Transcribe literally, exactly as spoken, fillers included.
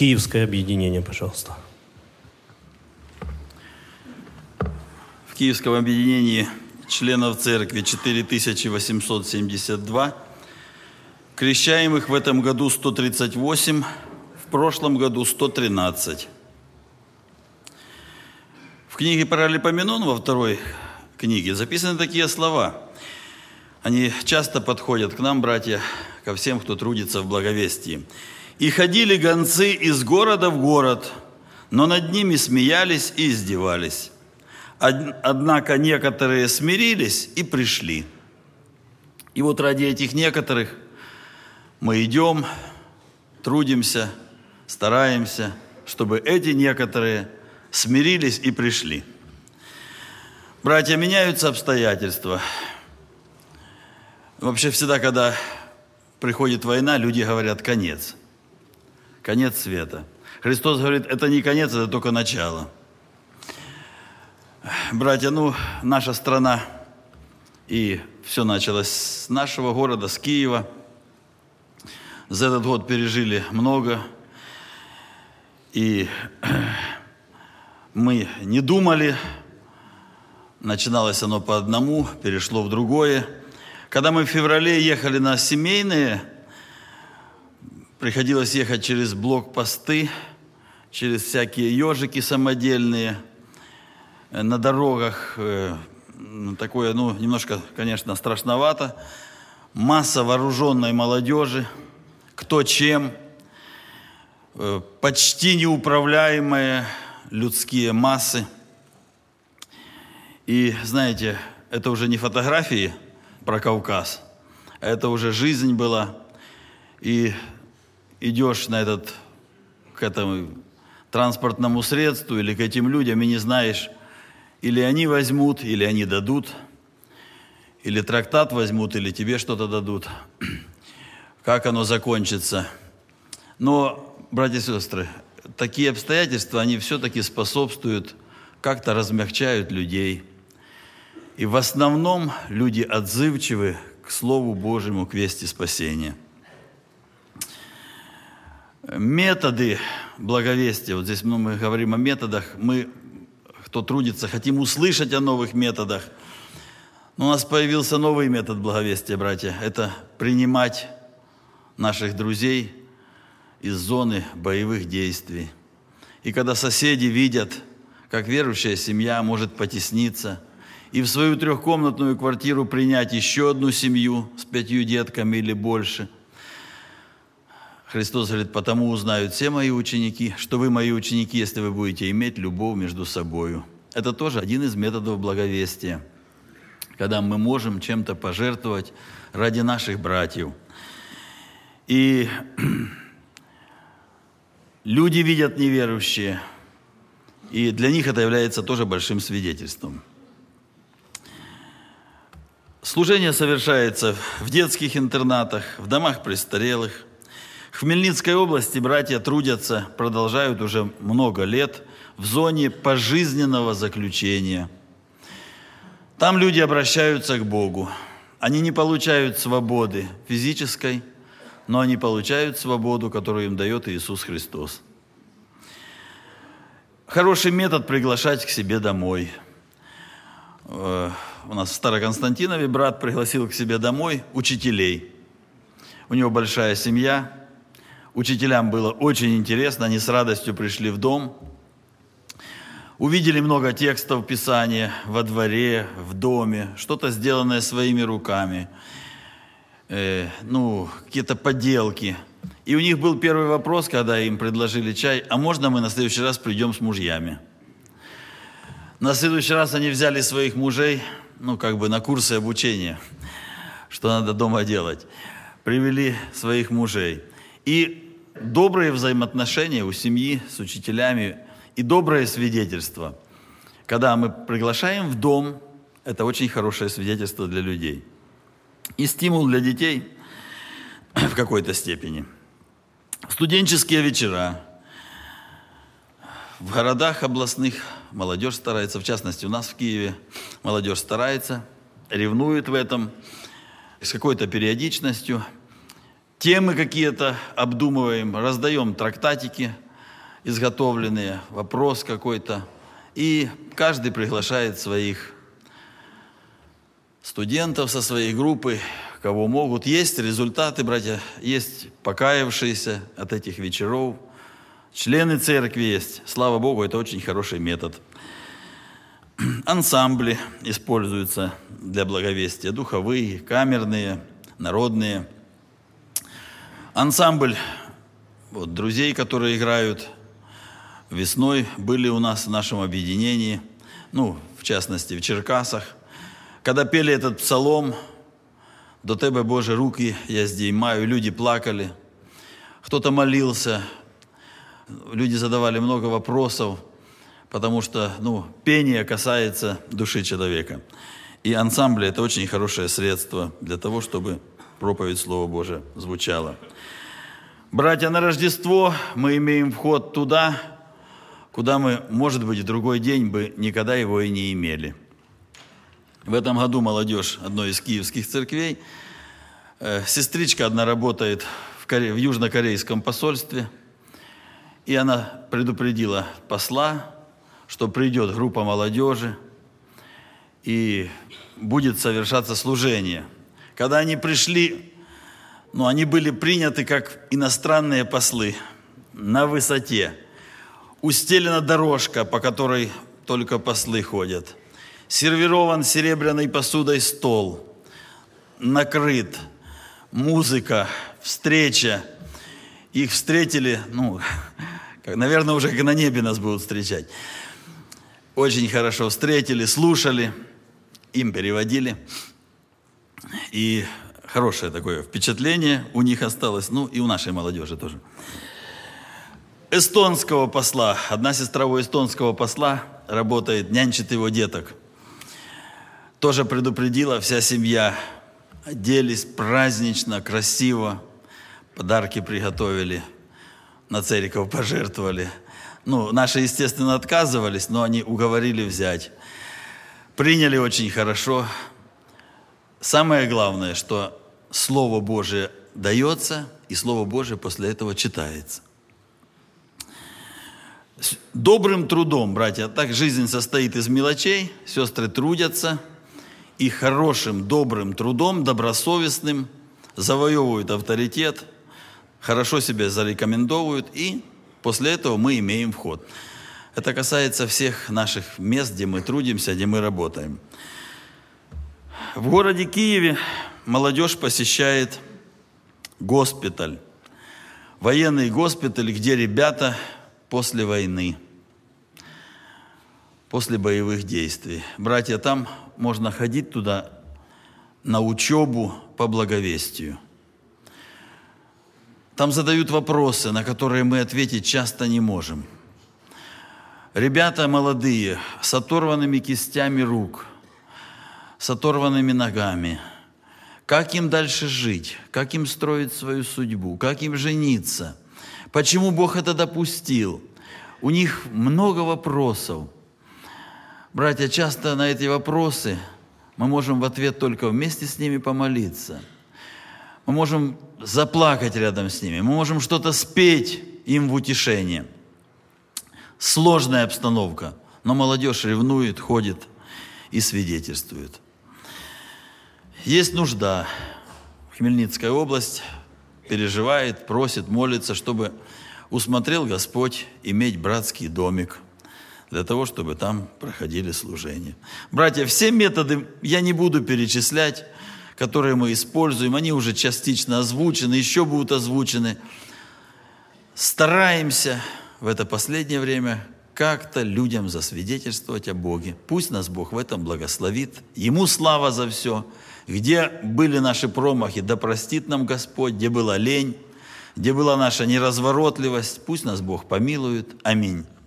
Киевское объединение, пожалуйста. В Киевском объединении членов церкви четыре тысячи восемьсот семьдесят два, крещаемых в этом году сто тридцать восемь, в прошлом году сто тринадцать. В книге Паралипоменон, во второй книге, записаны такие слова. Они часто подходят к нам, братья, ко всем, кто трудится в благовестии. «И ходили гонцы из города в город, но над ними смеялись и издевались. Однако некоторые смирились и пришли». И вот ради этих некоторых мы идем, трудимся, стараемся, чтобы эти некоторые смирились и пришли. Братья, меняются обстоятельства. Вообще всегда, когда приходит война, люди говорят «конец». Конец света. Христос говорит, это не конец, это только начало. Братья, ну, наша страна, и все началось с нашего города, с Киева. За этот год пережили много. И мы не думали, начиналось оно по одному, перешло в другое. Когда мы в феврале ехали на семейные, приходилось ехать через блокпосты, через всякие ежики самодельные, на дорогах. Такое, ну, немножко, конечно, страшновато. Масса вооруженной молодежи, кто чем, почти неуправляемые людские массы. И, знаете, это уже не фотографии про Кавказ, а это уже жизнь была. И идешь на этот, к этому транспортному средству или к этим людям и не знаешь, или они возьмут, или они дадут, или трактат возьмут, или тебе что-то дадут. Как оно закончится. Но, братья и сестры, такие обстоятельства, они все-таки способствуют, как-то размягчают людей. И в основном люди отзывчивы к Слову Божьему, к вести спасения. Методы благовестия, вот здесь мы говорим о методах, мы, кто трудится, хотим услышать о новых методах. Но у нас появился новый метод благовестия, братья, это принимать наших друзей из зоны боевых действий. И когда соседи видят, как верующая семья может потесниться, и в свою трехкомнатную квартиру принять еще одну семью с пятью детками или больше, Христос говорит, потому узнают все мои ученики, что вы мои ученики, если вы будете иметь любовь между собою. Это тоже один из методов благовестия, когда мы можем чем-то пожертвовать ради наших братьев. И люди видят неверующие, и для них это является тоже большим свидетельством. Служение совершается в детских интернатах, в домах престарелых. В Хмельницкой области братья трудятся, продолжают уже много лет в зоне пожизненного заключения. Там люди обращаются к Богу. Они не получают свободы физической, но они получают свободу, которую им дает Иисус Христос. Хороший метод приглашать к себе домой. У нас в Староконстантинове брат пригласил к себе домой учителей. У него большая семья. Учителям было очень интересно, они с радостью пришли в дом. Увидели много текстов Писания во дворе, в доме, что-то сделанное своими руками, э, ну, какие-то поделки. И у них был первый вопрос, когда им предложили чай, а можно мы на следующий раз придем с мужьями? На следующий раз они взяли своих мужей, ну, как бы на курсы обучения, что надо дома делать. Привели своих мужей. И добрые взаимоотношения у семьи с учителями и доброе свидетельство. Когда мы приглашаем в дом, это очень хорошее свидетельство для людей. И стимул для детей в какой-то степени. Студенческие вечера. В городах областных молодежь старается, в частности у нас в Киеве, молодежь старается, ревнует в этом с какой-то периодичностью. Темы какие-то обдумываем, раздаем трактатики изготовленные, вопрос какой-то. И каждый приглашает своих студентов со своей группы, кого могут. Есть результаты, братья, есть покаявшиеся от этих вечеров. Члены церкви есть. Слава Богу, это очень хороший метод. Ансамбли используются для благовестия. Духовые, камерные, народные. Ансамбль вот, друзей, которые играют весной, были у нас в нашем объединении. Ну, в частности, в Черкасах. Когда пели этот псалом «До Тебе, Боже, руки я здіймаю», люди плакали, кто-то молился, люди задавали много вопросов, потому что ну, пение касается души человека. И ансамбли – это очень хорошее средство для того, чтобы проповедь Слова Божия звучала. Братья, на Рождество мы имеем вход туда, куда мы, может быть, в другой день бы никогда его и не имели. В этом году молодежь одной из киевских церквей, э, сестричка одна работает в, Коре... в южнокорейском посольстве, и она предупредила посла, что придет группа молодежи и будет совершаться служение. Когда они пришли, ну, они были приняты как иностранные послы на высоте. Устелена дорожка, по которой только послы ходят. Сервирован серебряной посудой стол, накрыт, музыка, встреча. Их встретили, ну, наверное, уже как на небе нас будут встречать. Очень хорошо встретили, слушали, им переводили. И хорошее такое впечатление у них осталось, ну и у нашей молодежи тоже. Эстонского посла, одна сестра у эстонского посла работает, нянчит его деток. Тоже предупредила, вся семья оделись празднично, красиво, подарки приготовили, на церковь пожертвовали. Ну, наши, естественно, отказывались, но они уговорили взять. Приняли очень хорошо. Самое главное, что Слово Божие дается, и Слово Божие после этого читается. Добрым трудом, братья, так жизнь состоит из мелочей, сестры трудятся, и хорошим, добрым трудом, добросовестным завоевывают авторитет, хорошо себя зарекомендовывают, и после этого мы имеем вход. Это касается всех наших мест, где мы трудимся, где мы работаем. В городе Киеве молодежь посещает госпиталь, военный госпиталь, где ребята после войны, после боевых действий. Братья, там можно ходить туда на учебу по благовестию. Там задают вопросы, на которые мы ответить часто не можем. Ребята молодые, с оторванными кистями рук, с оторванными ногами. Как им дальше жить? Как им строить свою судьбу? Как им жениться? Почему Бог это допустил? У них много вопросов. Братья, часто на эти вопросы мы можем в ответ только вместе с ними помолиться. Мы можем заплакать рядом с ними. Мы можем что-то спеть им в утешение. Сложная обстановка, но молодежь ревнует, ходит и свидетельствует. Есть нужда. Хмельницкая область переживает, просит, молится, чтобы усмотрел Господь иметь братский домик для того, чтобы там проходили служения. Братья, все методы я не буду перечислять, которые мы используем, они уже частично озвучены, еще будут озвучены. Стараемся в это последнее время как-то людям засвидетельствовать о Боге. Пусть нас Бог в этом благословит. Ему слава за все. Где были наши промахи, да простит нам Господь. Где была лень, где была наша неразворотливость, пусть нас Бог помилует. Аминь.